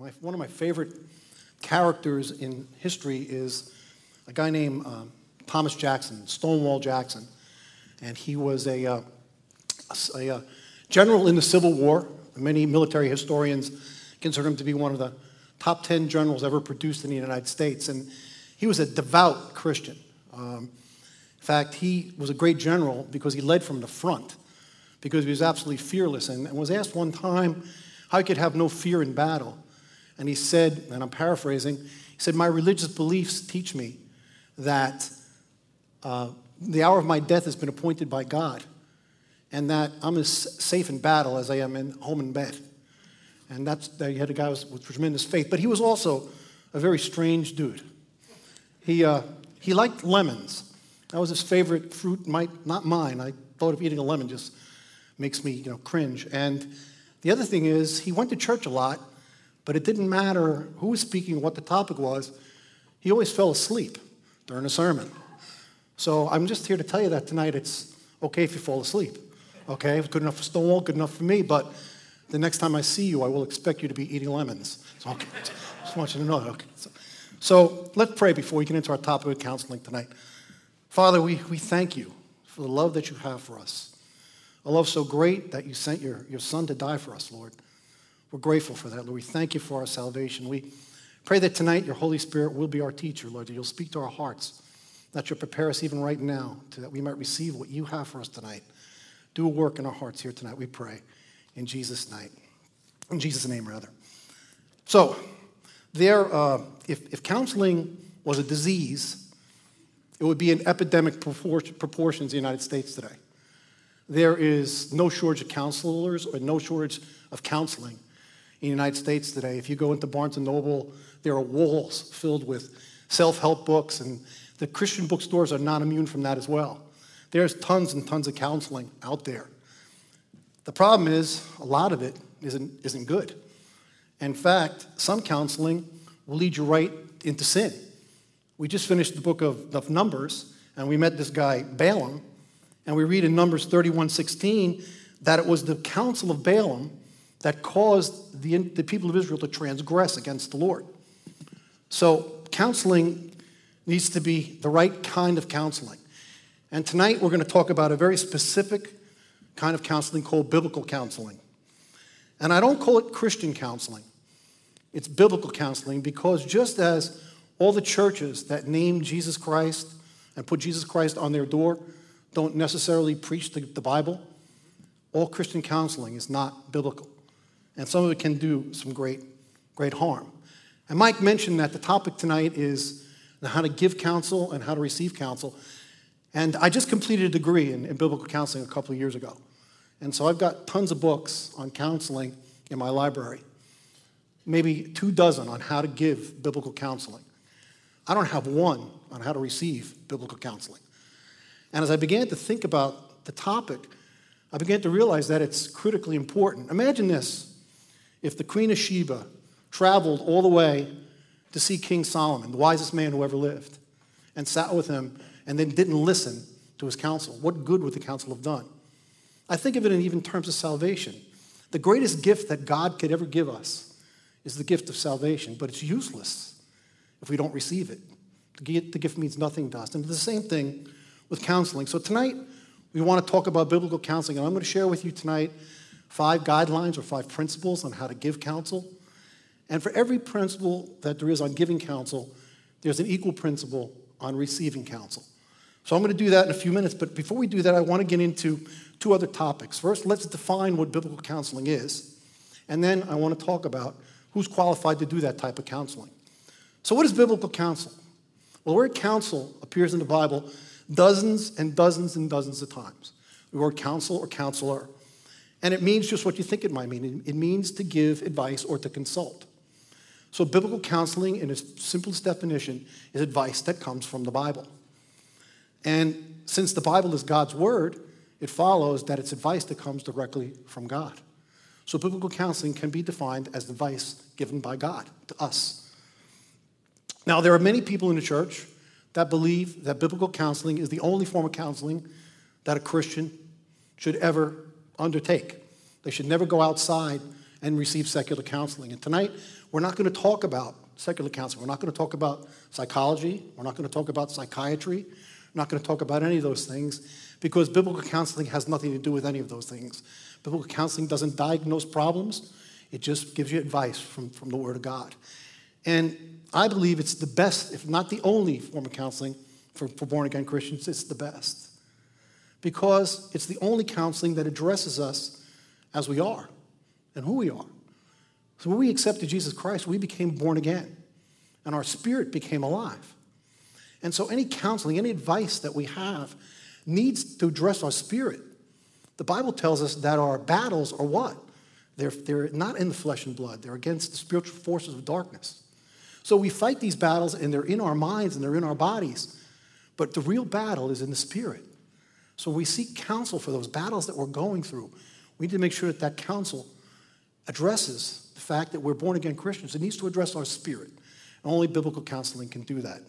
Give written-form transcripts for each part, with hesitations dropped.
One of my favorite characters in history is a guy named Thomas Jackson, Stonewall Jackson. And he was a general in the Civil War. Many military historians consider him to be one of the top 10 generals ever produced in the United States. And he was a devout Christian. In fact, he was a great general because he led from the front, because he was absolutely fearless, and was asked one time how he could have no fear in battle. And he said, and I'm paraphrasing, he said, "My religious beliefs teach me that the hour of my death has been appointed by God, and that I'm as safe in battle as I am home in bed." And you had a guy with tremendous faith. But he was also a very strange dude. He liked lemons. That was his favorite fruit, not mine. I thought of eating a lemon just makes me cringe. And the other thing is, he went to church a lot, but it didn't matter who was speaking, what the topic was. He always fell asleep during a sermon. So I'm just here to tell you that tonight it's okay if you fall asleep. Okay, it's good enough for Stonewall, good enough for me, but the next time I see you, I will expect you to be eating lemons. So okay, just want you to know that. Okay. So let's pray before we get into our topic of counseling tonight. Father, we thank you for the love that you have for us. A love so great that you sent your son to die for us, Lord. We're grateful for that, Lord. We thank you for our salvation. We pray that tonight your Holy Spirit will be our teacher, Lord, that you'll speak to our hearts, that you'll prepare us even right now so that we might receive what you have for us tonight. Do a work in our hearts here tonight, we pray. In Jesus' name, rather. So, if counseling was a disease, it would be in epidemic proportions in the United States today. There is no shortage of counselors or no shortage of counseling in the United States today. If you go into Barnes & Noble, there are walls filled with self-help books, and the Christian bookstores are not immune from that as well. There's tons and tons of counseling out there. The problem is, a lot of it isn't good. In fact, some counseling will lead you right into sin. We just finished the book of Numbers, and we met this guy, Balaam, and we read in Numbers 31:16 that it was the counsel of Balaam that caused the people of Israel to transgress against the Lord. So counseling needs to be the right kind of counseling. And tonight we're going to talk about a very specific kind of counseling called biblical counseling. And I don't call it Christian counseling. It's biblical counseling, because just as all the churches that name Jesus Christ and put Jesus Christ on their door don't necessarily preach the Bible, all Christian counseling is not biblical. And some of it can do some great harm. And Mike mentioned that the topic tonight is how to give counsel and how to receive counsel. And I just completed a degree in biblical counseling a couple of years ago. And so I've got tons of books on counseling in my library, maybe 24 on how to give biblical counseling. I don't have one on how to receive biblical counseling. And as I began to think about the topic, I began to realize that it's critically important. Imagine this: if the Queen of Sheba traveled all the way to see King Solomon, the wisest man who ever lived, and sat with him and then didn't listen to his counsel, what good would the counsel have done? I think of it in even terms of salvation. The greatest gift that God could ever give us is the gift of salvation, but it's useless if we don't receive it. The gift means nothing to us. And it's the same thing with counseling. So tonight, we want to talk about biblical counseling, and I'm going to share with you tonight 5 guidelines or 5 principles on how to give counsel. And for every principle that there is on giving counsel, there's an equal principle on receiving counsel. So I'm going to do that in a few minutes, but before we do that, I want to get into 2 other topics. First, let's define what biblical counseling is, and then I want to talk about who's qualified to do that type of counseling. So what is biblical counsel? Well, the word counsel appears in the Bible dozens and dozens and dozens of times. The word counsel or counselor. And it means just what you think it might mean. It means to give advice or to consult. So biblical counseling, in its simplest definition, is advice that comes from the Bible. And since the Bible is God's word, it follows that it's advice that comes directly from God. So biblical counseling can be defined as advice given by God to us. Now, there are many people in the church that believe that biblical counseling is the only form of counseling that a Christian should ever undertake. They should never go outside and receive secular counseling. And tonight, we're not going to talk about secular counseling. We're not going to talk about psychology. We're not going to talk about psychiatry. We're not going to talk about any of those things because biblical counseling has nothing to do with any of those things. Biblical counseling doesn't diagnose problems. It just gives you advice from the Word of God. And I believe it's the best, if not the only form of counseling for born-again Christians. It's the best because it's the only counseling that addresses us as we are and who we are. So when we accepted Jesus Christ, we became born again, and our spirit became alive. And so any counseling, any advice that we have needs to address our spirit. The Bible tells us that our battles are what? They're not in the flesh and blood. They're against the spiritual forces of darkness. So we fight these battles, and they're in our minds, and they're in our bodies. But the real battle is in the spirit. So we seek counsel for those battles that we're going through. We need to make sure that counsel addresses the fact that we're born-again Christians. It needs to address our spirit. And only biblical counseling can do that.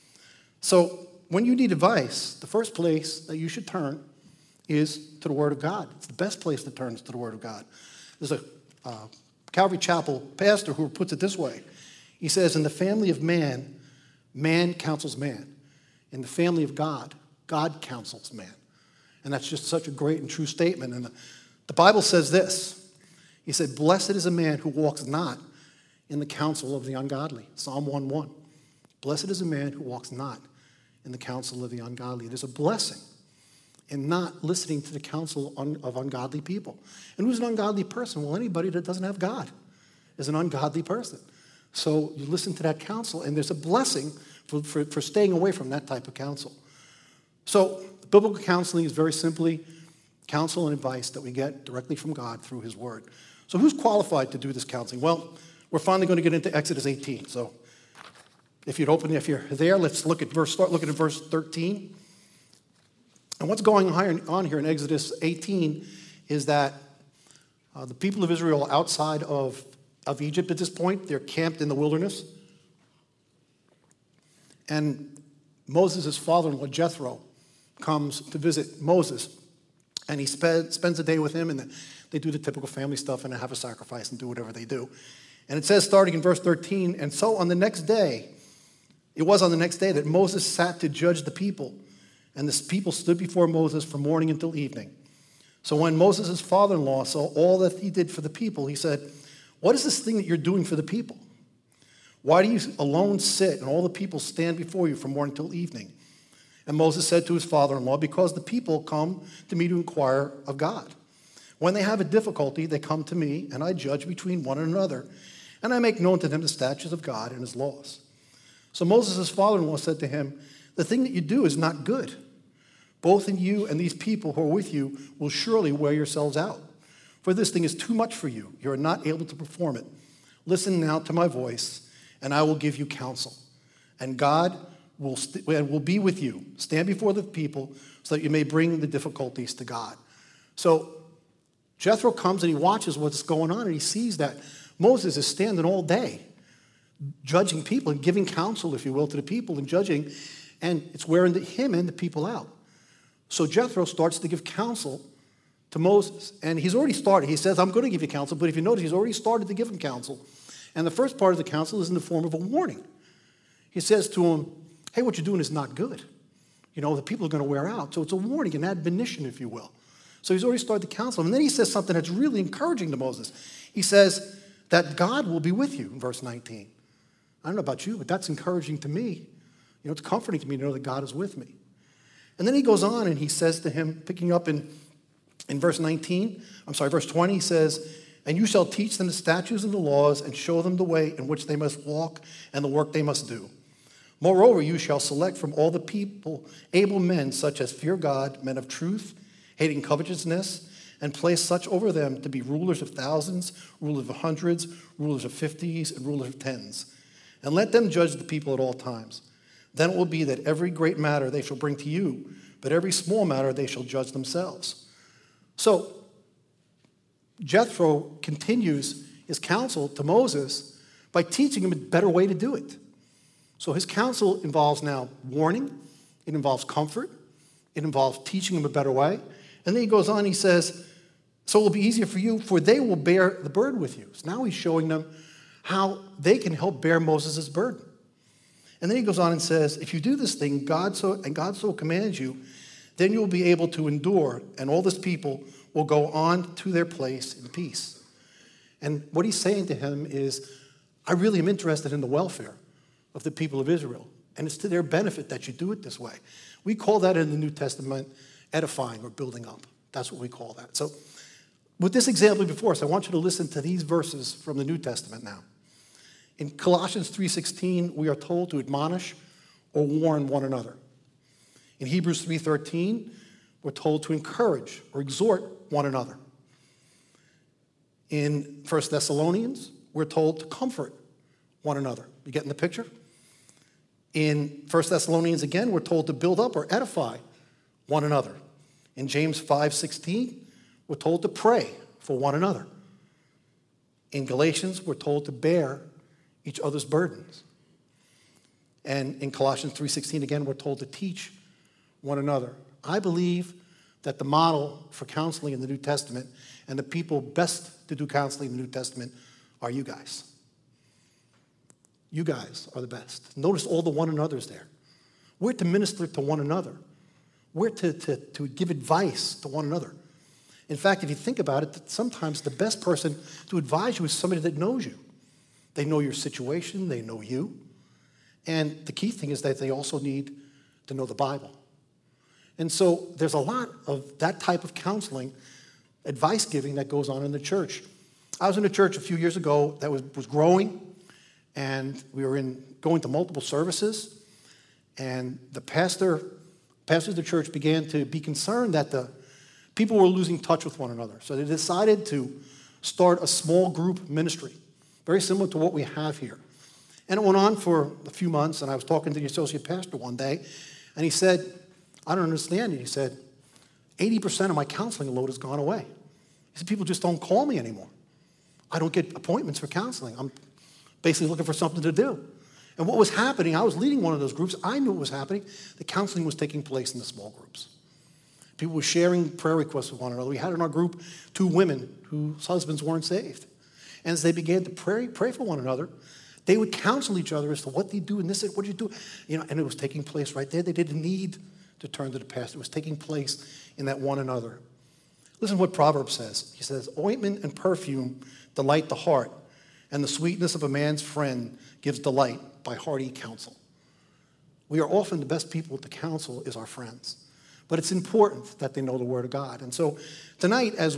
So when you need advice, the first place that you should turn is to the Word of God. It's the best place to turn is to the Word of God. There's a Calvary Chapel pastor who puts it this way. He says, in the family of man, man counsels man. In the family of God, God counsels man. And that's just such a great and true statement. And the Bible says this. He said, blessed is a man who walks not in the counsel of the ungodly. Psalm 1:1. Blessed is a man who walks not in the counsel of the ungodly. There's a blessing in not listening to the counsel of ungodly people. And who's an ungodly person? Well, anybody that doesn't have God is an ungodly person. So you listen to that counsel, and there's a blessing for staying away from that type of counsel. So biblical counseling is very simply counsel and advice that we get directly from God through his word. So who's qualified to do this counseling? Well, we're finally going to get into Exodus 18. So if you're there, let's start looking at verse 13. And what's going on here in Exodus 18 is that the people of Israel outside of Egypt at this point, they're camped in the wilderness. And Moses' father-in-law, Jethro, comes to visit Moses. And he spends a day with him, and they do the typical family stuff, and they have a sacrifice and do whatever they do. And it says, starting in verse 13, and so on the next day, it was on the next day that Moses sat to judge the people. And the people stood before Moses from morning until evening. So when Moses' father-in-law saw all that he did for the people, he said, what is this thing that you're doing for the people? Why do you alone sit and all the people stand before you from morning till evening? And Moses said to his father-in-law, because the people come to me to inquire of God. When they have a difficulty, they come to me, and I judge between one and another, and I make known to them the statutes of God and his laws. So Moses' father-in-law said to him, the thing that you do is not good. Both in you and these people who are with you will surely wear yourselves out. For this thing is too much for you. You are not able to perform it. Listen now to my voice, and I will give you counsel. And God will be with you. Stand before the people so that you may bring the difficulties to God. So Jethro comes and he watches what's going on, and he sees that Moses is standing all day judging people and giving counsel, if you will, to the people and judging, and it's wearing him and the people out. So Jethro starts to give counsel to Moses, and he's already started. He says, I'm going to give you counsel, but if you notice, he's already started to give him counsel. And the first part of the counsel is in the form of a warning. He says to him, hey, what you're doing is not good. You know, the people are going to wear out. So it's a warning, an admonition, if you will. So he's already started to counsel him. And then he says something that's really encouraging to Moses. He says that God will be with you in verse 19. I don't know about you, but that's encouraging to me. You know, it's comforting to me to know that God is with me. And then he goes on and he says to him, picking up in verse 20, he says, and you shall teach them the statutes and the laws and show them the way in which they must walk and the work they must do. Moreover, you shall select from all the people able men such as fear God, men of truth, hating covetousness, and place such over them to be rulers of thousands, rulers of hundreds, rulers of 50s, and rulers of 10s. And let them judge the people at all times. Then it will be that every great matter they shall bring to you, but every small matter they shall judge themselves. So Jethro continues his counsel to Moses by teaching him a better way to do it. So his counsel involves now warning, it involves comfort, it involves teaching him a better way. And then he goes on, he says, So it will be easier for you, for they will bear the burden with you. So now he's showing them how they can help bear Moses' burden. And then he goes on and says, if you do this thing, God so commands you, then you will be able to endure, and all this people will go on to their place in peace. And what he's saying to him is, I really am interested in the welfare of the people of Israel, and it's to their benefit that you do it this way. We call that in the New Testament edifying or building up. That's what we call that. So with this example before us, I want you to listen to these verses from the New Testament now. In Colossians 3:16, we are told to admonish or warn one another. In Hebrews 3:13, we're told to encourage or exhort one another. In 1 Thessalonians, we're told to comfort one another. You getting the picture? In 1 Thessalonians again, we're told to build up or edify one another. In James 5:16, we're told to pray for one another. In Galatians, we're told to bear each other's burdens. And in Colossians 3:16 again, we're told to teach one another. I believe that the model for counseling in the New Testament and the people best to do counseling in the New Testament are you guys. You guys are the best. Notice all the one another's there. We're to minister to one another. We're to give advice to one another. In fact, if you think about it, sometimes the best person to advise you is somebody that knows you. They know your situation, they know you. And the key thing is that they also need to know the Bible. And so there's a lot of that type of counseling, advice giving that goes on in the church. I was in a church a few years ago that was growing, and we were going to multiple services, and the pastors of the church began to be concerned that the people were losing touch with one another. So they decided to start a small group ministry, very similar to what we have here. And it went on for a few months, and I was talking to the associate pastor one day, and he said, I don't understand it. He said, 80% of my counseling load has gone away. He said, people just don't call me anymore. I don't get appointments for counseling. I'm basically looking for something to do. And what was happening, I was leading one of those groups. I knew what was happening. The counseling was taking place in the small groups. People were sharing prayer requests with one another. We had in our group 2 women whose husbands weren't saved. And as they began to pray for one another, they would counsel each other as to what they do and this and what you do. And it was taking place right there. They didn't need to turn to the pastor. It was taking place in that one another. Listen to what Proverbs says. He says, ointment and perfume delight the heart, and the sweetness of a man's friend gives delight by hearty counsel. We are often the best people to counsel is our friends. But it's important that they know the Word of God. And so tonight, as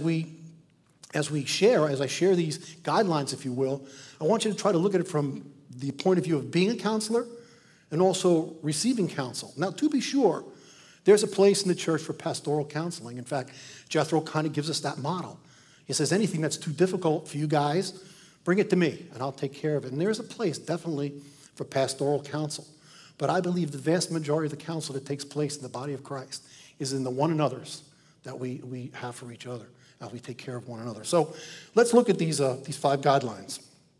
I share these guidelines, if you will, I want you to try to look at it from the point of view of being a counselor and also receiving counsel. Now, to be sure, there's a place in the church for pastoral counseling. In fact, Jethro kind of gives us that model. He says, anything that's too difficult for you guys, bring it to me, and I'll take care of it. And there's a place, definitely, for pastoral counsel. But I believe the vast majority of the counsel that takes place in the body of Christ is in the one another's that we have for each other, how we take care of one another. So let's look at these 5 guidelines.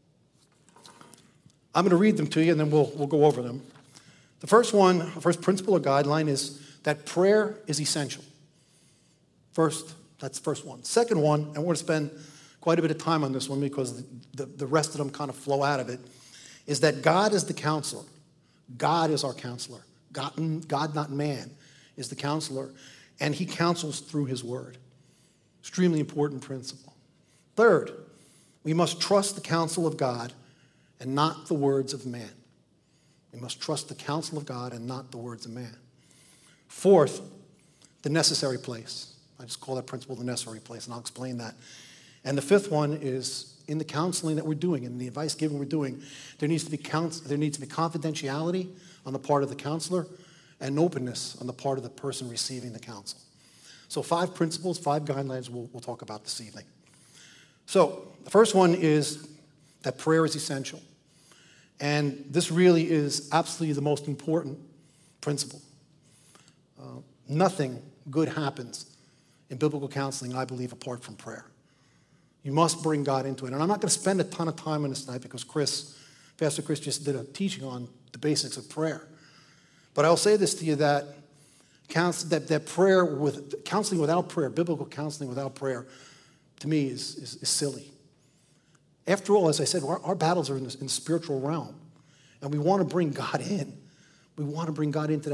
I'm going to read them to you, and then we'll go over them. The first principle or guideline is that prayer is essential. That's the first one. Second one, and we're going to spend quite a bit of time on this one because the rest of them kind of flow out of it, is that God is the counselor. God is our counselor. God, not man, is the counselor, and he counsels through his word. Extremely important principle. Third, we must trust the counsel of God and not the words of man. We must trust the counsel of God and not the words of man. Fourth, the necessary place. I just call that principle the necessary place, and I'll explain that. And the fifth one is in the counseling that we're doing, in the advice giving we're doing, there needs to be confidentiality on the part of the counselor and openness on the part of the person receiving the counsel. So 5 principles, 5 guidelines we'll talk about this evening. So the first one is that prayer is essential. And this really is absolutely the most important principle. Nothing good happens in biblical counseling, I believe, apart from prayer. You must bring God into it. And I'm not going to spend a ton of time on this tonight because Pastor Chris just did a teaching on the basics of prayer. But I'll say this to you that counseling without prayer, biblical counseling without prayer, to me, is silly. After all, as I said, our battles are in the spiritual realm, and we want to bring God in. We want to bring God into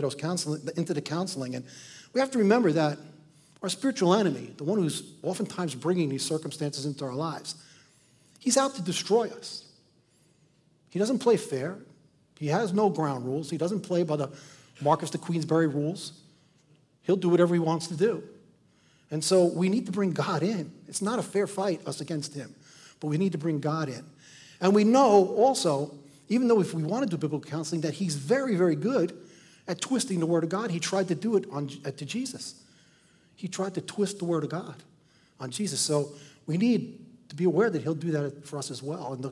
the counseling, and we have to remember that our spiritual enemy, the one who's oftentimes bringing these circumstances into our lives, he's out to destroy us. He doesn't play fair. He has no ground rules. He doesn't play by the Marcus de Queensberry rules. He'll do whatever he wants to do. And so we need to bring God in. It's not a fair fight, us against him, but we need to bring God in. And we know also, even though if we want to do biblical counseling, that he's very, very good at twisting the word of God. He tried to do it to Jesus. He tried to twist the word of God on Jesus. So we need to be aware that he'll do that for us as well. And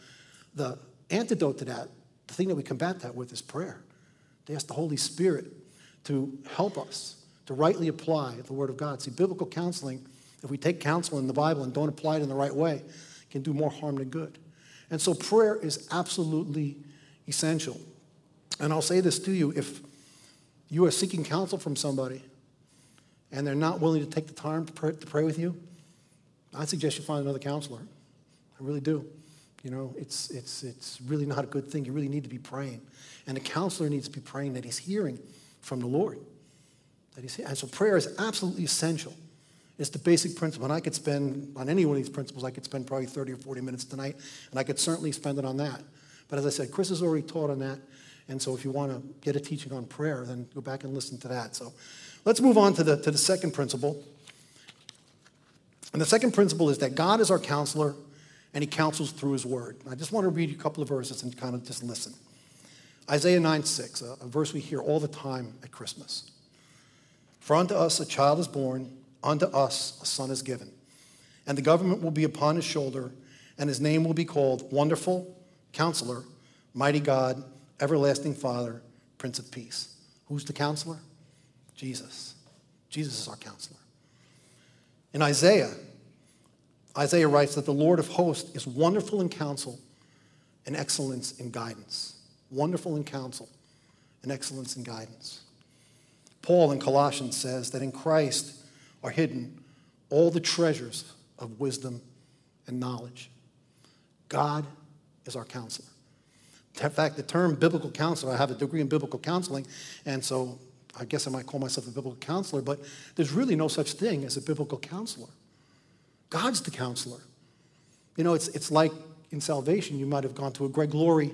the antidote to that, the thing that we combat that with, is prayer. To ask the Holy Spirit to help us to rightly apply the word of God. See, biblical counseling, if we take counsel in the Bible and don't apply it in the right way, can do more harm than good. And so prayer is absolutely essential. And I'll say this to you, if you are seeking counsel from somebody and they're not willing to take the time to pray with you, I suggest you find another counselor. I really do. You know, it's really not a good thing. You really need to be praying. And the counselor needs to be praying that he's hearing from the Lord. And so prayer is absolutely essential. It's the basic principle. And I could spend, on any one of these principles, I could spend probably 30 or 40 minutes tonight, and I could certainly spend it on that. But as I said, Chris has already taught on that. And so if you want to get a teaching on prayer, then go back and listen to that. So let's move on to the second principle. And the second principle is that God is our counselor, and he counsels through his word. I just want to read you a couple of verses and kind of just listen. Isaiah 9:6, a verse we hear all the time at Christmas. For unto us a child is born, unto us a son is given, and the government will be upon his shoulder, and his name will be called Wonderful, Counselor, Mighty God, Everlasting Father, Prince of Peace. Who's the counselor? Jesus. Jesus is our counselor. In Isaiah writes that the Lord of hosts is wonderful in counsel and excellence in guidance. Wonderful in counsel and excellence in guidance. Paul in Colossians says that in Christ are hidden all the treasures of wisdom and knowledge. God is our counselor. In fact, the term biblical counselor, I have a degree in biblical counseling, and so I guess I might call myself a biblical counselor, but there's really no such thing as a biblical counselor. God's the counselor. You know, it's like in salvation, you might have gone to a Greg Laurie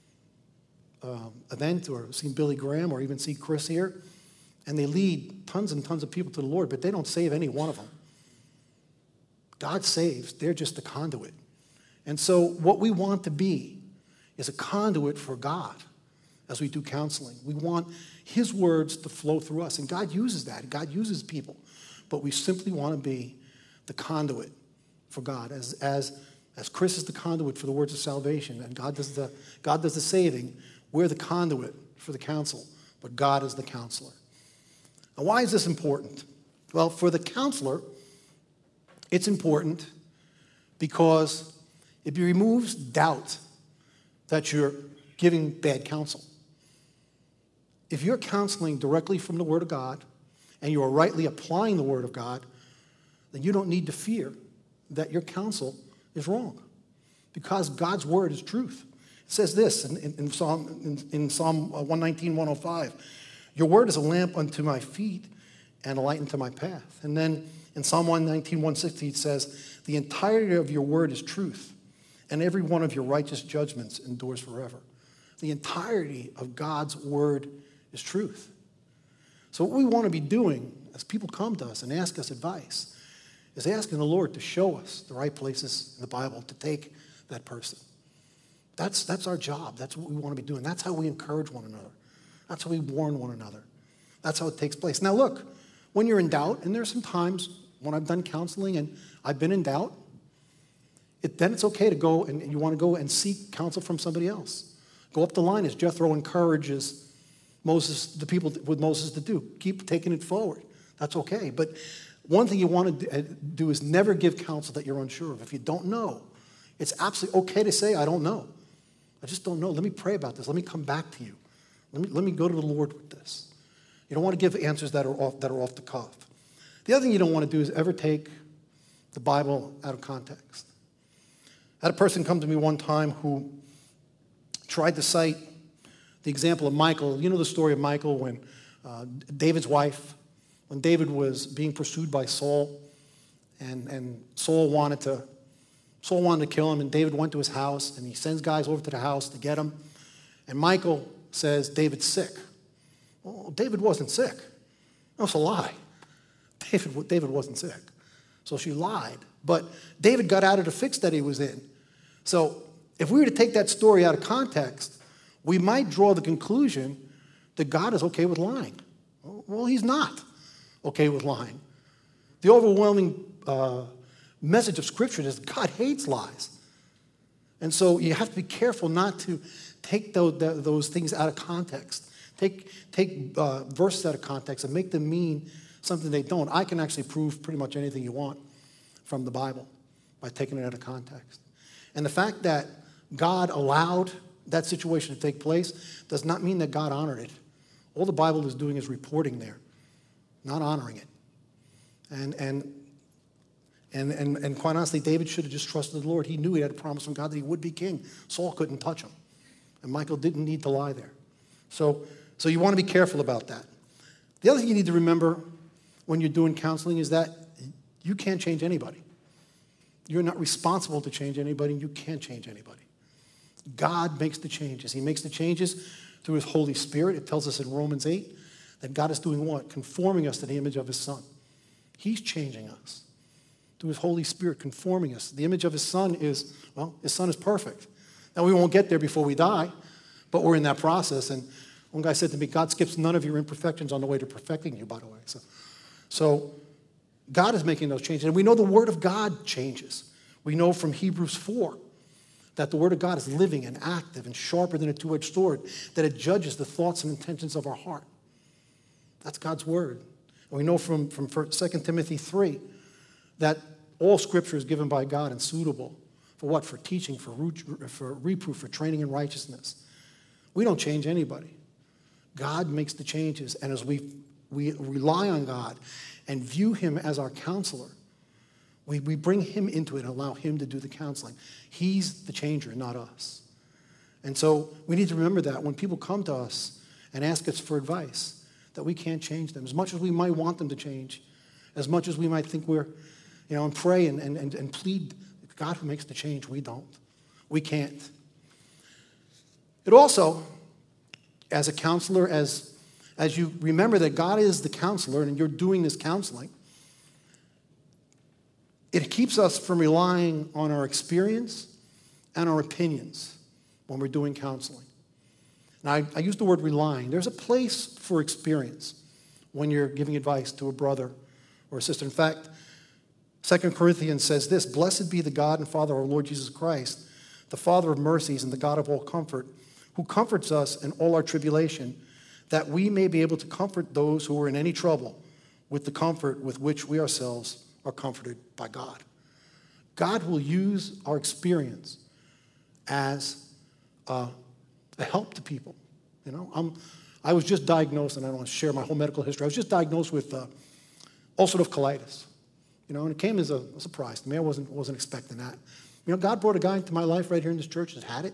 event or seen Billy Graham or even see Chris here, and they lead tons and tons of people to the Lord, but they don't save any one of them. God saves. They're just the conduit. And so what we want to be is a conduit for God as we do counseling. We want his words to flow through us, and God uses that. God uses people, but we simply want to be the conduit for God. As Chris is the conduit for the words of salvation, and God does the saving, we're the conduit for the counsel, but God is the counselor. Now, why is this important? Well, for the counselor, it's important because it removes doubt that you're giving bad counsel. If you're counseling directly from the Word of God and you are rightly applying the Word of God, then you don't need to fear that your counsel is wrong because God's Word is truth. It says this in Psalm 119, 105, your word is a lamp unto my feet and a light unto my path. And then in Psalm 119, 160, it says, the entirety of your word is truth, and every one of your righteous judgments endures forever. The entirety of God's word is truth. So what we want to be doing as people come to us and ask us advice is asking the Lord to show us the right places in the Bible to take that person. That's our job. That's what we want to be doing. That's how we encourage one another. That's how we warn one another. That's how it takes place. Now look, when you're in doubt, and there's some times when I've done counseling and I've been in doubt, then it's okay to go and you want to go and seek counsel from somebody else. Go up the line as Jethro encourages Moses, the people with Moses to do. Keep taking it forward. That's okay. But one thing you want to do is never give counsel that you're unsure of. If you don't know, it's absolutely okay to say, I don't know. I just don't know. Let me pray about this. Let me come back to you. Let me go to the Lord with this. You don't want to give answers that are off the cuff. The other thing you don't want to do is ever take the Bible out of context. I had a person come to me one time who tried to cite the example of Michal. You know the story of Michal when David's wife, when David was being pursued by Saul, and Saul wanted to kill him, and David went to his house, and he sends guys over to the house to get him. And Michal says, David's sick. Well, David wasn't sick. That's a lie. David wasn't sick. So she lied. But David got out of the fix that he was in. So if we were to take that story out of context, we might draw the conclusion that God is okay with lying. Well, he's not okay with lying. The overwhelming message of Scripture is God hates lies. And so you have to be careful not to take those things out of context. Take verses out of context and make them mean something they don't. I can actually prove pretty much anything you want from the Bible by taking it out of context. And the fact that God allowed that situation to take place does not mean that God honored it. All the Bible is doing is reporting there, not honoring it. And quite honestly, David should have just trusted the Lord. He knew he had a promise from God that he would be king. Saul couldn't touch him. And Michal didn't need to lie there. So you want to be careful about that. The other thing you need to remember when you're doing counseling is that you can't change anybody. You're not responsible to change anybody, and you can't change anybody. God makes the changes. He makes the changes through his Holy Spirit. It tells us in Romans 8 that God is doing what? Conforming us to the image of his Son. He's changing us through his Holy Spirit, conforming us. The image of his Son is, well, his Son is perfect. Now, we won't get there before we die, but we're in that process. And one guy said to me, God skips none of your imperfections on the way to perfecting you, by the way. So God is making those changes. And we know the Word of God changes. We know from Hebrews 4 that the Word of God is living and active and sharper than a two-edged sword, that it judges the thoughts and intentions of our heart. That's God's Word. And we know from 2 Timothy 3 that all Scripture is given by God and suitable for what? For teaching, for reproof, for training in righteousness. We don't change anybody. God makes the changes. And as we rely on God and view him as our counselor, we bring him into it and allow him to do the counseling. He's the changer, not us. And so we need to remember that when people come to us and ask us for advice, that we can't change them. As much as we might want them to change, as much as we might think we're, and pray and plead, God who makes the change, we don't. We can't. It also, as a counselor, as you remember that God is the counselor and you're doing this counseling, it keeps us from relying on our experience and our opinions when we're doing counseling. Now, I use the word relying. There's a place for experience when you're giving advice to a brother or a sister. In fact, 2 Corinthians says this, "Blessed be the God and Father of our Lord Jesus Christ, the Father of mercies and the God of all comfort, who comforts us in all our tribulation, that we may be able to comfort those who are in any trouble with the comfort with which we ourselves are comforted by God." God will use our experience as a help to people. I was just diagnosed, and I don't want to share my whole medical history. I was just diagnosed with ulcerative colitis. And it came as a surprise to me. I wasn't expecting that. God brought a guy into my life right here in this church that had it.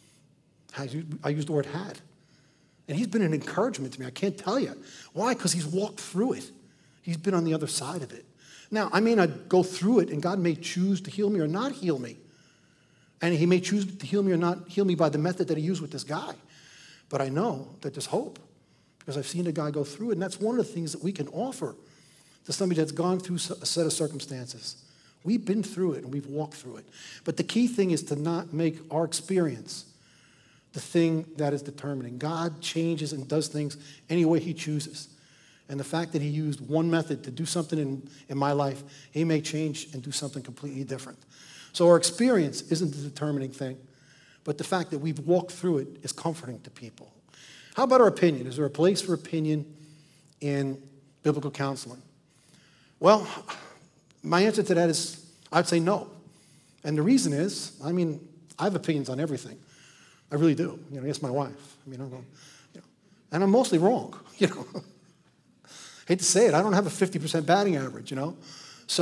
I used the word had. And he's been an encouragement to me. I can't tell you. Why? Because he's walked through it. He's been on the other side of it. Now, I may not go through it, and God may choose to heal me or not heal me. And he may choose to heal me or not heal me by the method that he used with this guy. But I know that there's hope because I've seen a guy go through it. And that's one of the things that we can offer to somebody that's gone through a set of circumstances. We've been through it and we've walked through it. But the key thing is to not make our experience the thing that is determining. God changes and does things any way he chooses. And the fact that he used one method to do something in my life, he may change and do something completely different. So our experience isn't the determining thing, but the fact that we've walked through it is comforting to people. How about our opinion? Is there a place for opinion in biblical counseling? Well, my answer to that is I'd say no. And the reason is, I have opinions on everything. I really do. Ask my wife. And I'm mostly wrong. Hate to say it. I don't have a 50% batting average. So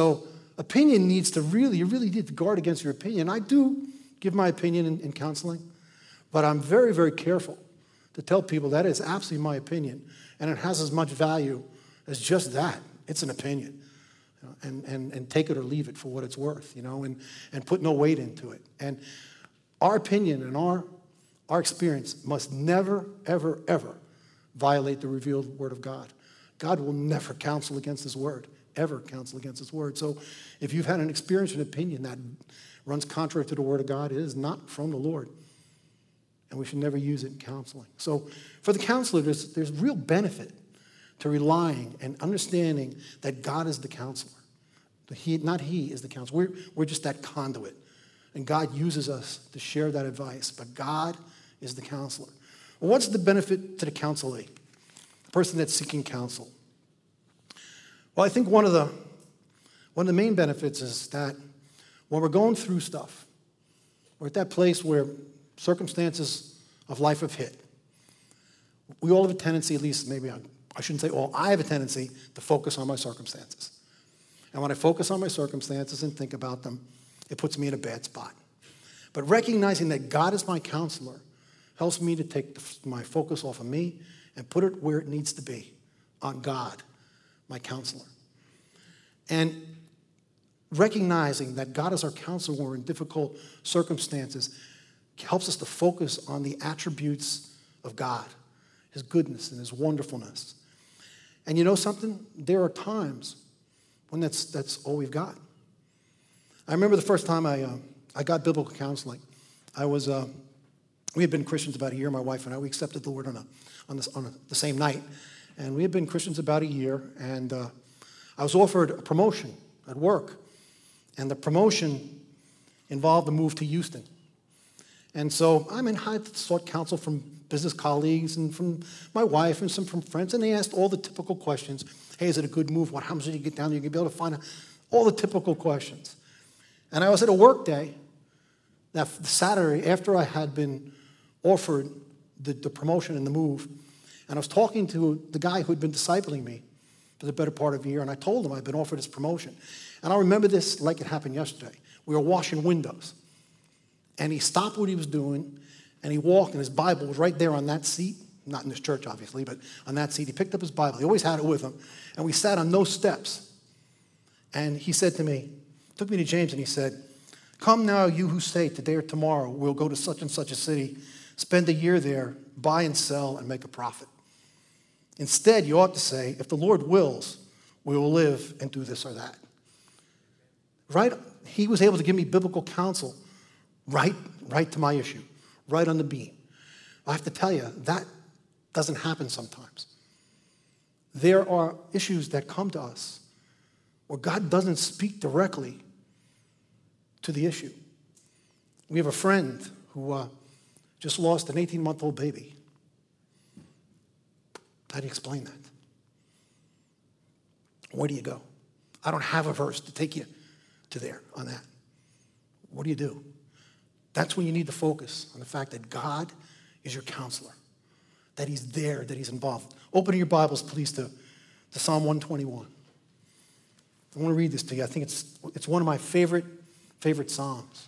opinion needs to you really need to guard against your opinion. I do give my opinion in counseling, but I'm very, very careful to tell people that is absolutely my opinion, and it has as much value as just that. It's an opinion. And take it or leave it for what it's worth, and put no weight into it. And our opinion and our experience must never, ever, ever violate the revealed word of God. God will never counsel against his word, ever counsel against his word. So if you've had an experience, an opinion that runs contrary to the word of God, it is not from the Lord. And we should never use it in counseling. So for the counselor, there's real benefit to relying and understanding that God is the counselor. Not he is the counselor. We're just that conduit. And God uses us to share that advice. But God is the counselor. Well, what's the benefit to the counselee, the person that's seeking counsel? Well, I think one of the main benefits is that when we're going through stuff, we're at that place where circumstances of life have hit. We all have a tendency, at least maybe I shouldn't say all, I have a tendency to focus on my circumstances. And when I focus on my circumstances and think about them, it puts me in a bad spot. But recognizing that God is my counselor helps me to take my focus off of me and put it where it needs to be, on God, my counselor. And recognizing that God is our counselor when we're in difficult circumstances helps us to focus on the attributes of God, his goodness and his wonderfulness. And you know something? There are times when that's all we've got. I remember the first time I got biblical counseling. We had been Christians about a year, my wife and I. We accepted the Lord on the same night. And we had been Christians about a year, and I was offered a promotion at work. And the promotion involved a move to Houston. And so I sought counsel from business colleagues and from my wife and some from friends, and they asked all the typical questions. Hey, is it a good move? What happens when you get down there? You're going to be able to find out all the typical questions. And I was at a work day that Saturday after I had been offered the promotion and the move, and I was talking to the guy who had been discipling me for the better part of a year, and I told him I'd been offered this promotion. And I remember this like it happened yesterday. We were washing windows, and he stopped what he was doing, and he walked, and his Bible was right there on that seat. Not in this church, obviously, but on that seat. He picked up his Bible. He always had it with him. And we sat on those steps. And he said to me, took me to James, and he said, "Come now, you who say today or tomorrow we'll go to such and such a city, spend a year there, buy and sell, and make a profit. Instead, you ought to say, if the Lord wills, we will live and do this or that." Right? He was able to give me biblical counsel right to my issue, right on the beam. I have to tell you, that doesn't happen sometimes. There are issues that come to us where God doesn't speak directly to the issue. We have a friend who just lost an 18-month-old baby. How do you explain that? Where do you go? I don't have a verse to take you to there on that. What do you do? That's when you need to focus on the fact that God is your counselor, that he's there, that he's involved. Open your Bibles, please, to Psalm 121. I want to read this to you. I think it's one of my favorite Psalms.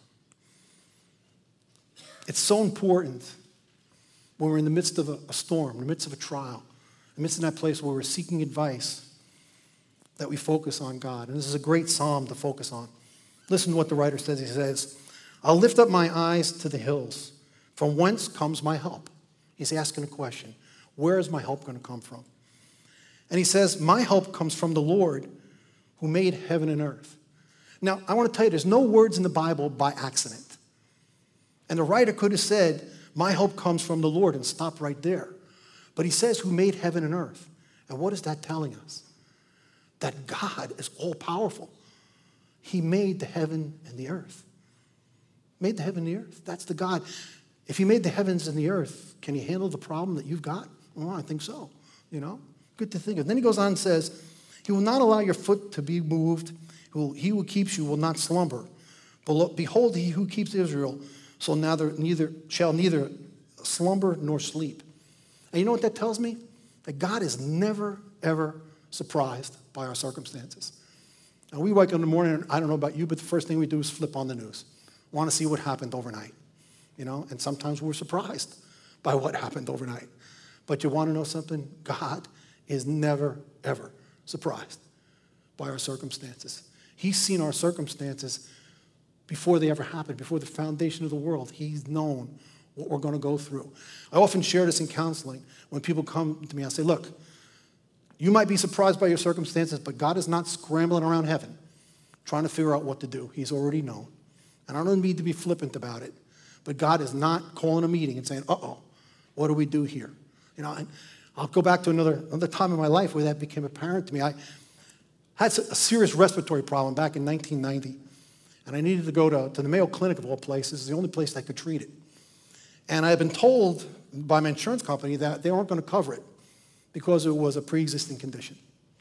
It's so important when we're in the midst of a storm, in the midst of a trial, in the midst of that place where we're seeking advice, that we focus on God. And this is a great psalm to focus on. Listen to what the writer says. He says, "I'll lift up my eyes to the hills. From whence comes my help?" He's asking a question. Where is my help going to come from? And he says, "My help comes from the Lord who made heaven and earth." Now, I want to tell you, there's no words in the Bible by accident. And the writer could have said, "My help comes from the Lord," and stopped right there. But he says, "Who made heaven and earth." And what is that telling us? That God is all-powerful. He made the heaven and the earth. Made the heaven and the earth. That's the God. If he made the heavens and the earth, can he handle the problem that you've got? Well, I think so. Good to think of. Then he goes on and says, "He will not allow your foot to be moved. He who keeps you will not slumber. Behold, he who keeps Israel shall neither slumber nor sleep." And you know what that tells me? That God is never, ever surprised by our circumstances. Now, we wake up in the morning, and I don't know about you, but the first thing we do is flip on the news. Want to see what happened overnight, and sometimes we're surprised by what happened overnight. But you want to know something? God is never, ever surprised by our circumstances. He's seen our circumstances before they ever happened, before the foundation of the world. He's known what we're going to go through. I often share this in counseling. When people come to me, I say, look, you might be surprised by your circumstances, but God is not scrambling around heaven trying to figure out what to do. He's already known. And I don't need to be flippant about it, but God is not calling a meeting and saying, uh-oh, what do we do here? And I'll go back to another time in my life where that became apparent to me. I had a serious respiratory problem back in 1990, and I needed to go to the Mayo Clinic of all places. It's the only place that could treat it. And I had been told by my insurance company that they weren't going to cover it because it was a pre-existing condition.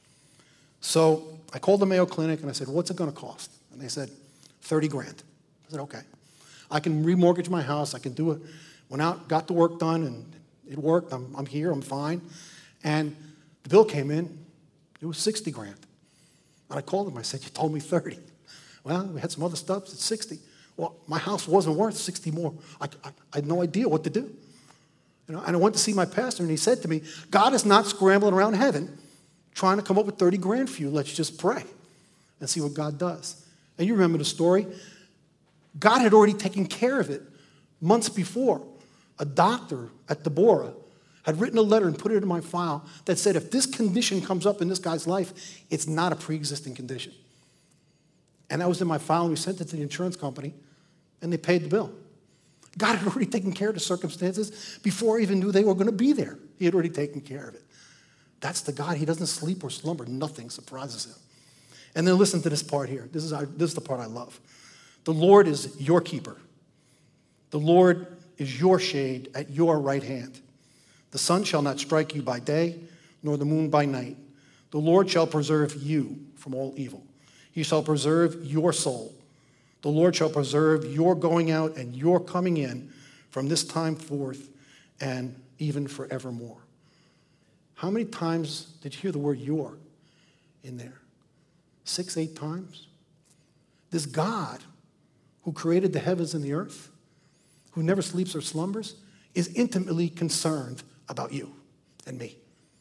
So I called the Mayo Clinic and I said, what's it going to cost? And they said, $30,000. I said, okay. I can remortgage my house. I can do it. Went out, got the work done, and it worked. I'm here. I'm fine. And the bill came in. It was $60,000. And I called them. I said, you told me 30. Well, we had some other stuff. It's 60. Well, my house wasn't worth 60 more. I had no idea what to do. And I went to see my pastor, and he said to me, God is not scrambling around heaven trying to come up with $30,000 for you. Let's just pray and see what God does. And you remember the story. God had already taken care of it months before. A doctor at Deborah had written a letter and put it in my file that said, if this condition comes up in this guy's life, it's not a pre-existing condition. And that was in my file, and we sent it to the insurance company, and they paid the bill. God had already taken care of the circumstances before I even knew they were going to be there. He had already taken care of it. That's the God. He doesn't sleep or slumber. Nothing surprises him. And then listen to this part here. This is the part I love. The Lord is your keeper. The Lord is your shade at your right hand. The sun shall not strike you by day, nor the moon by night. The Lord shall preserve you from all evil. He shall preserve your soul. The Lord shall preserve your going out and your coming in from this time forth and even forevermore. How many times did you hear the word your in there? 6, 8 times? This God who created the heavens and the earth, who never sleeps or slumbers, is intimately concerned about you and me.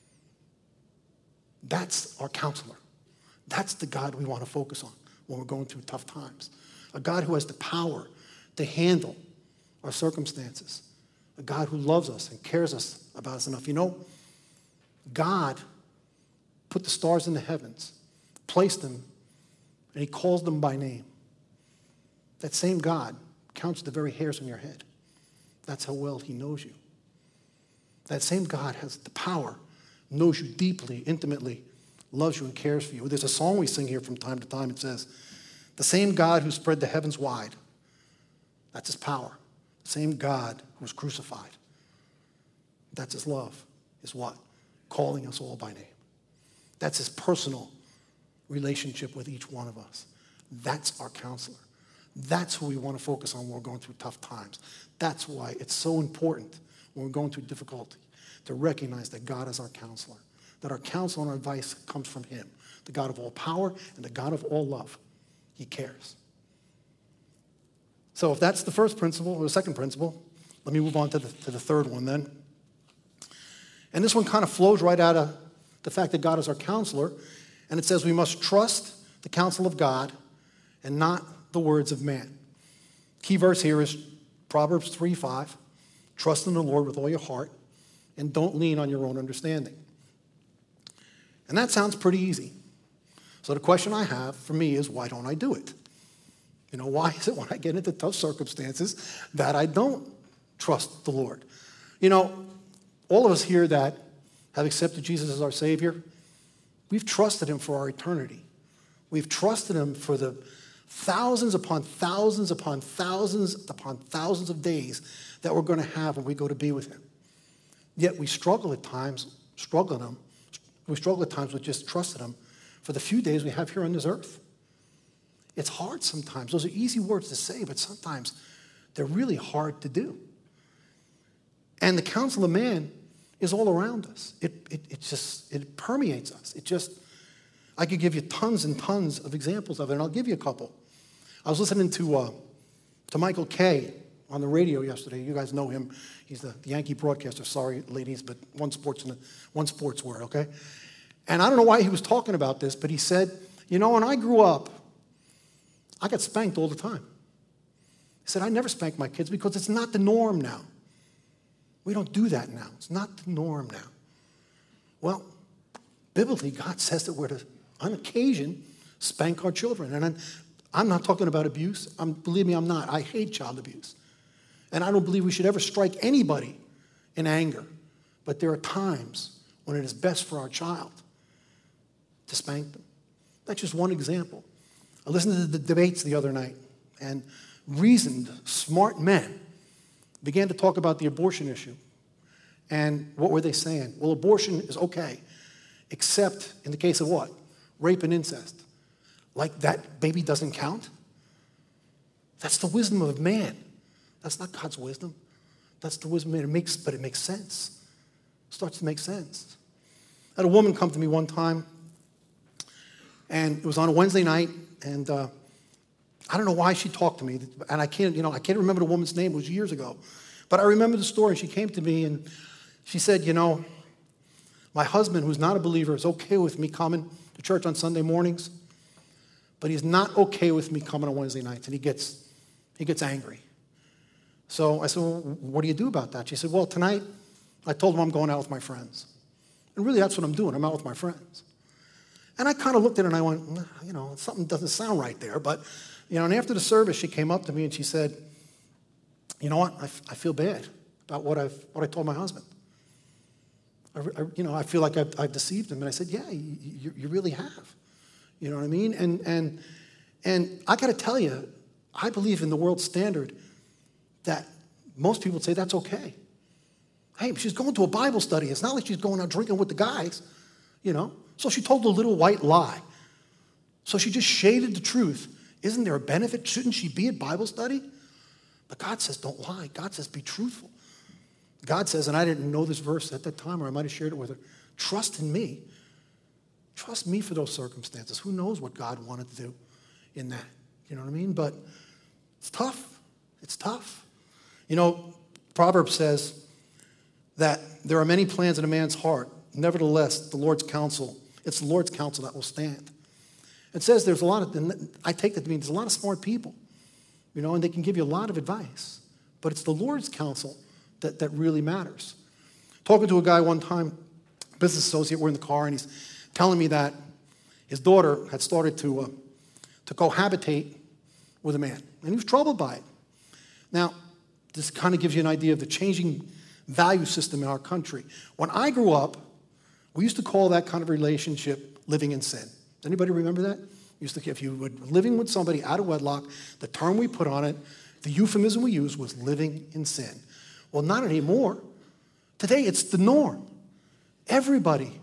That's our counselor. That's the God we want to focus on when we're going through tough times. A God who has the power to handle our circumstances. A God who loves us and cares about us enough. God put the stars in the heavens, placed them, and he calls them by name. That same God counts the very hairs on your head. That's how well he knows you. That same God has the power, knows you deeply, intimately, loves you and cares for you. There's a song we sing here from time to time. It says, the same God who spread the heavens wide, that's his power. The same God who was crucified, that's his love, is what? Calling us all by name. That's his personal relationship with each one of us. That's our counselor. That's who we want to focus on when we're going through tough times. That's why it's so important when we're going through difficulty to recognize that God is our counselor, that our counsel and our advice comes from him, the God of all power and the God of all love. He cares. So if that's the first principle, or the second principle, let me move on to the third one then. And this one kind of flows right out of the fact that God is our counselor, and it says we must trust the counsel of God and not the words of man. Key verse here is Proverbs 3:5. Trust in the Lord with all your heart and don't lean on your own understanding. And that sounds pretty easy. So the question I have for me is, why don't I do it? Why is it when I get into tough circumstances that I don't trust the Lord? All of us here that have accepted Jesus as our Savior, we've trusted him for our eternity. We've trusted him for the thousands upon thousands upon thousands upon thousands of days that we're going to have when we go to be with him. Yet we struggle at times with just trusting him for the few days we have here on this earth. It's hard sometimes. Those are easy words to say, but sometimes they're really hard to do. And the counsel of man is all around us. It permeates us. I could give you tons and tons of examples of it, and I'll give you a couple. I was listening to Michael Kay on the radio yesterday. You guys know him. He's the Yankee broadcaster. Sorry, ladies, but one sports word, okay? And I don't know why he was talking about this, but he said, when I grew up, I got spanked all the time. He said, I never spank my kids because it's not the norm now. We don't do that now. It's not the norm now. Well, biblically, God says that we're to, on occasion, spank our children. And I'm not talking about abuse. Believe me, I'm not. I hate child abuse. And I don't believe we should ever strike anybody in anger. But there are times when it is best for our child to spank them. That's just one example. I listened to the debates the other night, and reasoned, smart men began to talk about the abortion issue. And what were they saying? Well, abortion is okay, except in the case of what? Rape and incest. Like that baby doesn't count? That's the wisdom of man. That's not God's wisdom. That's the wisdom of man. But it makes sense. It starts to make sense. I had a woman come to me one time, and it was on a Wednesday night, and I don't know why she talked to me, and I can't remember the woman's name. It was years ago. But I remember the story. She came to me, and she said, my husband, who's not a believer, is okay with me coming to church on Sunday mornings, but he's not okay with me coming on Wednesday nights, and he gets angry. So I said, well, what do you do about that? She said, well, tonight I told him I'm going out with my friends. And really, that's what I'm doing. I'm out with my friends. And I kind of looked at her and I went, something doesn't sound right there. But, and after the service, she came up to me and she said, you know what? I feel bad about what I told my husband. I feel like I've deceived him. And I said, yeah, you really have. You know what I mean? And I got to tell you, I believe in the world standard that most people would say that's okay. Hey, she's going to a Bible study. It's not like she's going out drinking with the guys, So she told a little white lie. So she just shaded the truth. Isn't there a benefit? Shouldn't she be at Bible study? But God says, don't lie. God says, be truthful. God says, and I didn't know this verse at that time, or I might have shared it with her, trust in me. Trust me for those circumstances. Who knows what God wanted to do in that? You know what I mean? But it's tough. It's tough. Proverbs says that there are many plans in a man's heart. Nevertheless, it's the Lord's counsel that will stand. It says I take that to mean there's a lot of smart people, and they can give you a lot of advice. But it's the Lord's counsel that really matters. Talking to a guy one time, business associate, we're in the car, and he's telling me that his daughter had started to cohabitate with a man, and he was troubled by it. Now, this kind of gives you an idea of the changing value system in our country. When I grew up, we used to call that kind of relationship living in sin. Does anybody remember that? If you were living with somebody out of wedlock, the term we put on it, the euphemism we used was living in sin. Well, not anymore. Today, it's the norm. Everybody,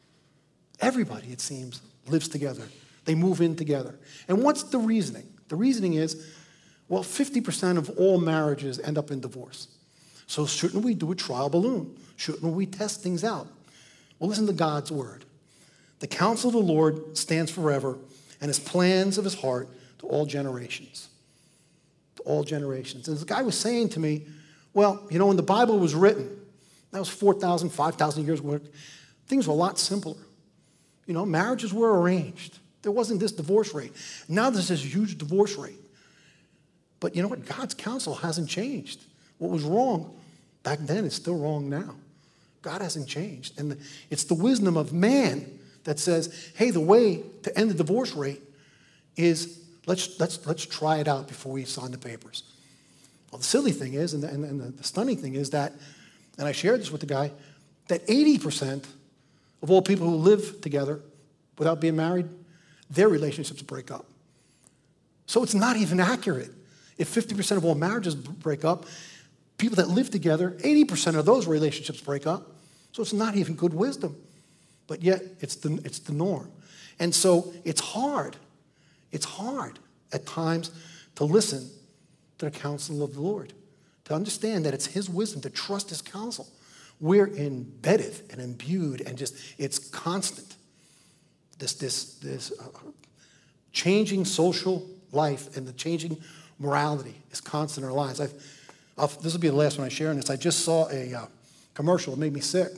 it seems, lives together. They move in together. And what's the reasoning? The reasoning is, 50% of all marriages end up in divorce. So shouldn't we do a trial balloon? Shouldn't we test things out? Well, listen to God's word. The counsel of the Lord stands forever, and his plans of his heart to all generations. To all generations. And this guy was saying to me, when the Bible was written, that was 4,000, 5,000 years ago, things were a lot simpler. Marriages were arranged. There wasn't this divorce rate. Now there's this huge divorce rate. But you know what? God's counsel hasn't changed. What was wrong back then is still wrong now. God hasn't changed. And it's the wisdom of man that says, hey, the way to end the divorce rate is let's try it out before we sign the papers. Well, the silly thing is, and the stunning thing is that, and I shared this with the guy, that 80% of all people who live together without being married, their relationships break up. So it's not even accurate. If 50% of all marriages break up, people that live together, 80% of those relationships break up. So it's not even good wisdom. But yet, it's the norm. And so it's hard. It's hard at times to listen to the counsel of the Lord, to understand that it's his wisdom, to trust his counsel. We're embedded and imbued and it's constant. this changing social life and the changing morality is constant in our lives. This will be the last one I share in this. I just saw a commercial. It made me sick.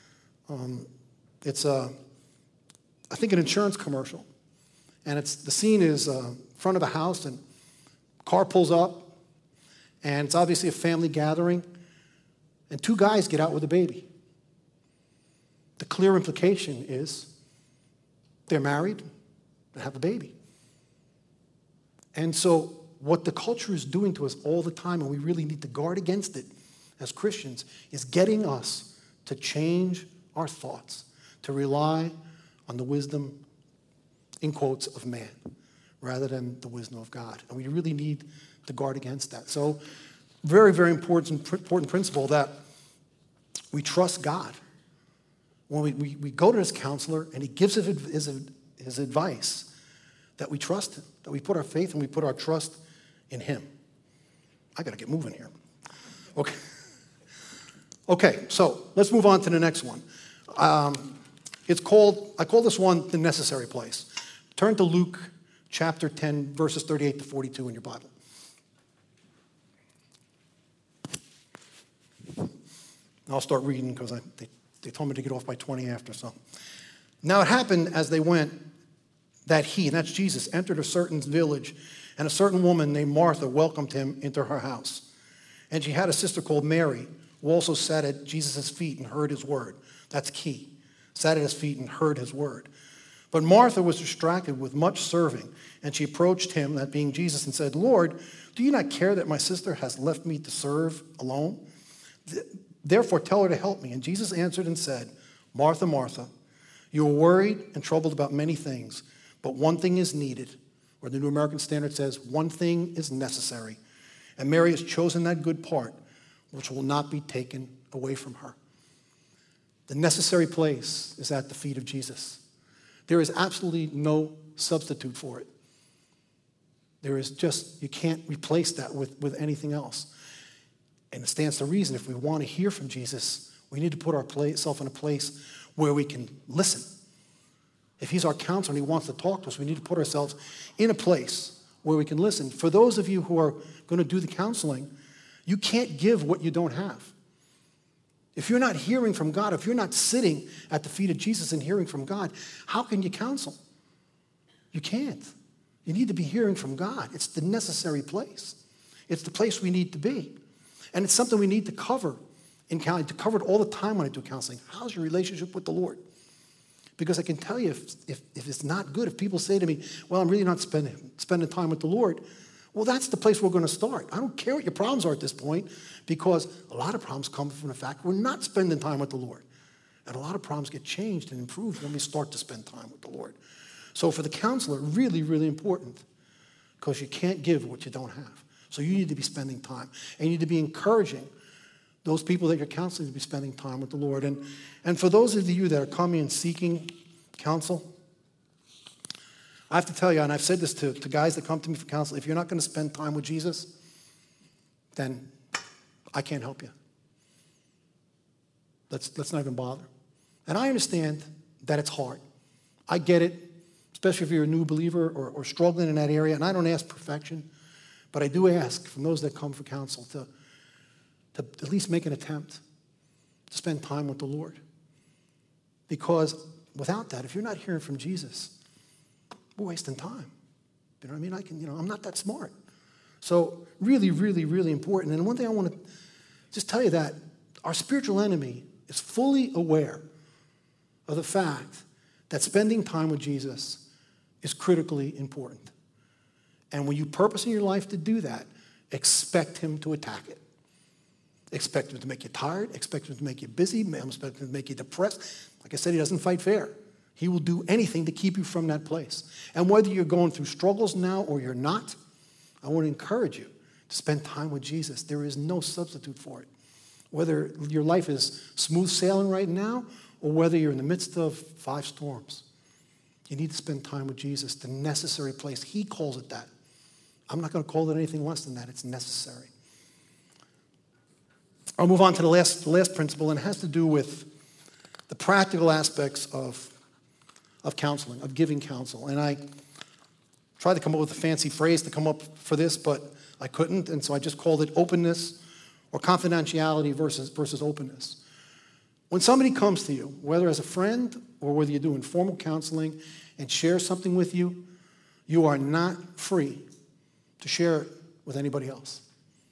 It's I think an insurance commercial, and the scene is front of a house, and car pulls up, and it's obviously a family gathering, and two guys get out with a baby. The clear implication is they're married, they have a baby. And so what the culture is doing to us all the time, and we really need to guard against it as Christians, is getting us to change our thoughts, to rely on the wisdom, in quotes, of man, rather than the wisdom of God. And we really need to guard against that. So very, very important principle that we trust God. When we go to this counselor and he gives us his advice, that we trust him, that we put our faith and we put our trust in him. I got to get moving here. Okay, so let's move on to the next one. I call this one the necessary place. Turn to Luke chapter 10, verses 38 to 42 in your Bible. I'll start reading because they told me to get off by 20 after, so. Now it happened as they went that he, and that's Jesus, entered a certain village, and a certain woman named Martha welcomed him into her house. And she had a sister called Mary, who also sat at Jesus' feet and heard his word. That's key. Sat at his feet and heard his word. But Martha was distracted with much serving, and she approached him, that being Jesus, and said, Lord, do you not care that my sister has left me to serve alone? Therefore, tell her to help me. And Jesus answered and said, Martha, Martha, you are worried and troubled about many things, but one thing is needed. Or the New American Standard says, one thing is necessary. And Mary has chosen that good part, which will not be taken away from her. The necessary place is at the feet of Jesus. There is absolutely no substitute for it. There is just, you can't replace that with anything else. And it stands to reason, if we want to hear from Jesus, we need to put ourselves in a place where we can listen. If he's our counselor and he wants to talk to us, we need to put ourselves in a place where we can listen. For those of you who are going to do the counseling, you can't give what you don't have. If you're not hearing from God, if you're not sitting at the feet of Jesus and hearing from God, how can you counsel? You can't. You need to be hearing from God. It's the necessary place. It's the place we need to be. And it's something we need to cover in counseling, to cover it all the time when I do counseling. How's your relationship with the Lord? Because I can tell you, if it's not good, if people say to me, well, I'm really not spending time with the Lord, well, that's the place we're going to start. I don't care what your problems are at this point, because a lot of problems come from the fact we're not spending time with the Lord. And a lot of problems get changed and improved when we start to spend time with the Lord. So for the counselor, really, really important, because you can't give what you don't have. So you need to be spending time. And you need to be encouraging those people that you're counseling to be spending time with the Lord. And for those of you that are coming and seeking counsel, I have to tell you, and I've said this to guys that come to me for counsel, if you're not going to spend time with Jesus, then I can't help you. Let's not even bother. And I understand that it's hard. I get it, especially if you're a new believer or struggling in that area. And I don't ask perfection, but I do ask from those that come for counsel to at least make an attempt to spend time with the Lord. Because without that, if you're not hearing from Jesus, we're wasting time. You know what I mean? I'm not that smart. So really, really, really important. And one thing I want to just tell you that our spiritual enemy is fully aware of the fact that spending time with Jesus is critically important. And when you purpose in your life to do that, expect him to attack it. Expect him to make you tired. Expect him to make you busy. Expect him to make you depressed. Like I said, he doesn't fight fair. He will do anything to keep you from that place. And whether you're going through struggles now or you're not, I want to encourage you to spend time with Jesus. There is no substitute for it. Whether your life is smooth sailing right now or whether you're in the midst of 5 storms, you need to spend time with Jesus, the necessary place. He calls it that. I'm not going to call it anything less than that. It's necessary. I'll move on to the last principle, and it has to do with the practical aspects of of counseling, of giving counsel. And I tried to come up with a fancy phrase to come up for this, but I couldn't, and so I just called it openness or confidentiality versus openness. When somebody comes to you, whether as a friend or whether you're doing formal counseling and shares something with you, you are not free to share it with anybody else.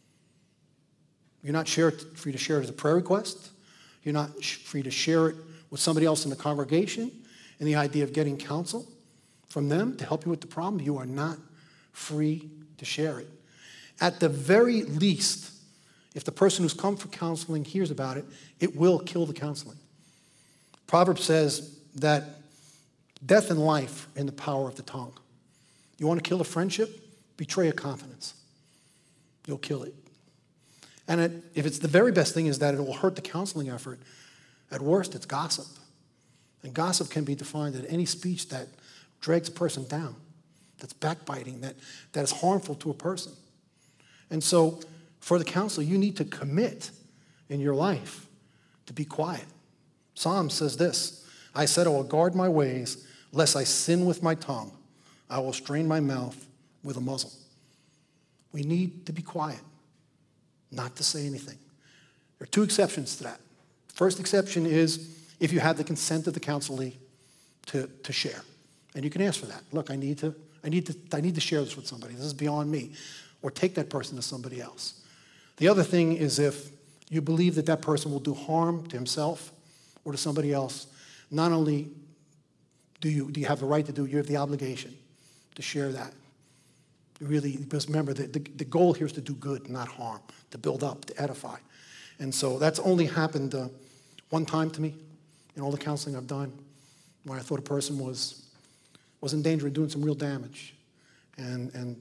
You're not free to share it as a prayer request. You're not free to share it with somebody else in the congregation and the idea of getting counsel from them to help you with the problem. You are not free to share it. At the very least, if the person who's come for counseling hears about it, it will kill the counseling. Proverbs says that death and life are in the power of the tongue. You want to kill a friendship? Betray a confidence. You'll kill it. And if it's the very best thing is that it will hurt the counseling effort, at worst, it's gossip. And gossip can be defined as any speech that drags a person down, that's backbiting, that is harmful to a person. And so for the counselor, you need to commit in your life to be quiet. Psalm says this, I said, I will guard my ways, lest I sin with my tongue. I will strain my mouth with a muzzle. We need to be quiet, not to say anything. There are two exceptions to that. First exception is if you have the consent of the counselee to share. And you can ask for that. Look, I need to share this with somebody. This is beyond me. Or take that person to somebody else. The other thing is if you believe that that person will do harm to himself or to somebody else, not only do you have the right to do it, you have the obligation to share that. Really, because remember, the goal here is to do good, not harm, to build up, to edify. And so that's only happened one time to me in all the counseling I've done, where I thought a person was in danger of doing some real damage. And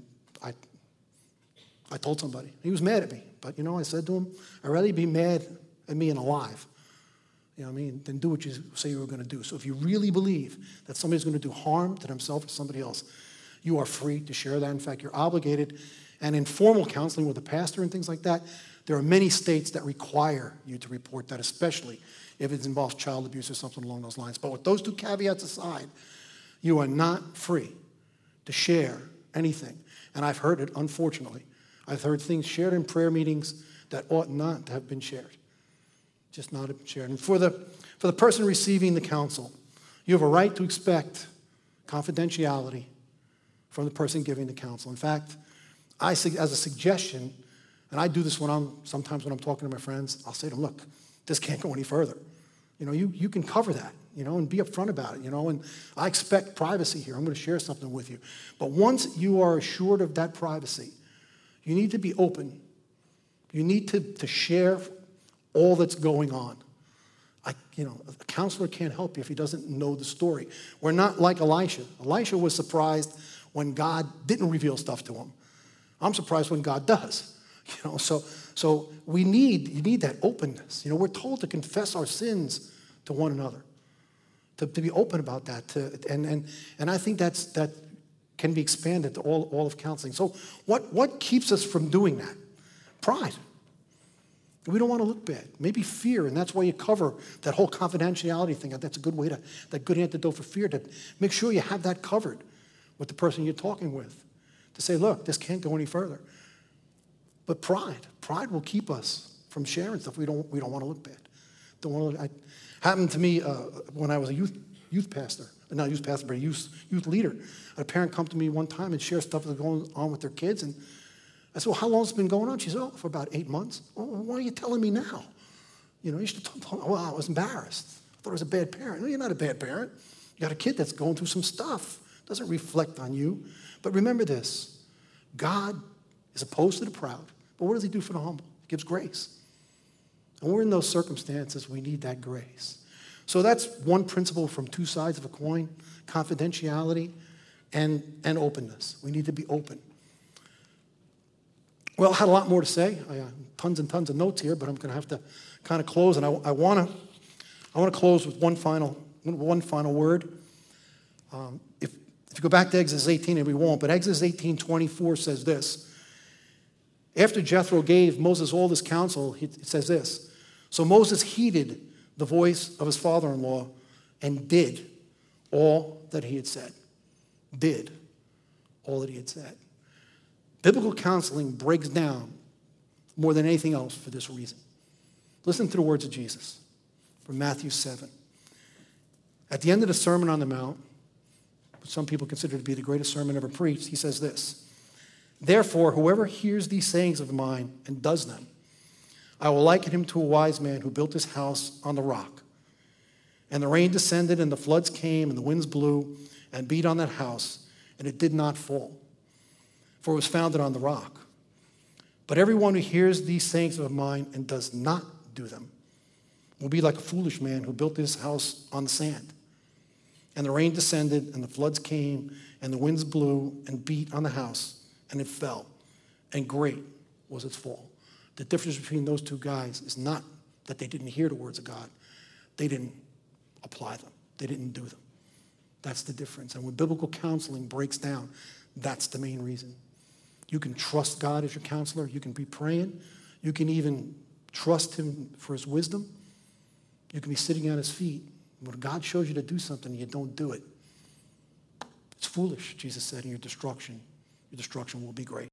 I told somebody. He was mad at me. But, I said to him, I'd rather you be mad at me and alive, than do what you say you were going to do. So if you really believe that somebody's going to do harm to themselves or somebody else, you are free to share that. In fact, you're obligated. And in formal counseling with a pastor and things like that, there are many states that require you to report that, especially if it involves child abuse or something along those lines. But with those two caveats aside, you are not free to share anything. And I've heard it, unfortunately. I've heard things shared in prayer meetings that ought not to have been shared. Just not have been shared. And for the person receiving the counsel, you have a right to expect confidentiality from the person giving the counsel. In fact, as a suggestion, and I do this sometimes when I'm talking to my friends, I'll say to them, look, this can't go any further. You can cover that, and be upfront about it, and I expect privacy here. I'm going to share something with you. But once you are assured of that privacy, you need to be open. You need to share all that's going on. A counselor can't help you if he doesn't know the story. We're not like Elisha. Elisha was surprised when God didn't reveal stuff to him. I'm surprised when God does. So you need that openness. We're told to confess our sins to one another, to be open about that. And I think that can be expanded to all of counseling. So what keeps us from doing that? Pride. We don't want to look bad. Maybe fear, and that's why you cover that whole confidentiality thing. That's a good way that good antidote for fear, to make sure you have that covered with the person you're talking with, to say, look, this can't go any further. But pride will keep us from sharing stuff. We don't want to look bad. It happened to me when I was a youth pastor, not youth pastor, but a youth leader. I had a parent come to me one time and share stuff that's going on with their kids, and I said, well, how long has it been going on? She said, for about 8 months. Oh, why are you telling me now? You should tell me. Well, I was embarrassed. I thought I was a bad parent. No, you're not a bad parent. You got a kid that's going through some stuff. It doesn't reflect on you. But remember this, God is opposed to the proud. But what does he do for the humble? He gives grace. And we're in those circumstances, we need that grace. So that's one principle from two sides of a coin, confidentiality and openness. We need to be open. Well, I had a lot more to say. I have tons and tons of notes here, but I'm going to have to kind of close. And I want to close with one final word. If you go back to Exodus 18, and we won't, but Exodus 18:24 says this. After Jethro gave Moses all this counsel, it says this. So Moses heeded the voice of his father-in-law and did all that he had said. Did all that he had said. Biblical counseling breaks down more than anything else for this reason. Listen to the words of Jesus from Matthew 7. At the end of the Sermon on the Mount, which some people consider to be the greatest sermon ever preached, he says this: "Therefore, whoever hears these sayings of mine and does them, I will liken him to a wise man who built his house on the rock. And the rain descended, and the floods came, and the winds blew and beat on that house, and it did not fall, for it was founded on the rock. But everyone who hears these sayings of mine and does not do them will be like a foolish man who built his house on the sand. And the rain descended, and the floods came, and the winds blew and beat on the house, and it fell, and great was its fall." The difference between those two guys is not that they didn't hear the words of God. They didn't apply them. They didn't do them. That's the difference. And when biblical counseling breaks down, that's the main reason. You can trust God as your counselor. You can be praying. You can even trust him for his wisdom. You can be sitting at his feet. When God shows you to do something and you don't do it, it's foolish, Jesus said, and your destruction will be great.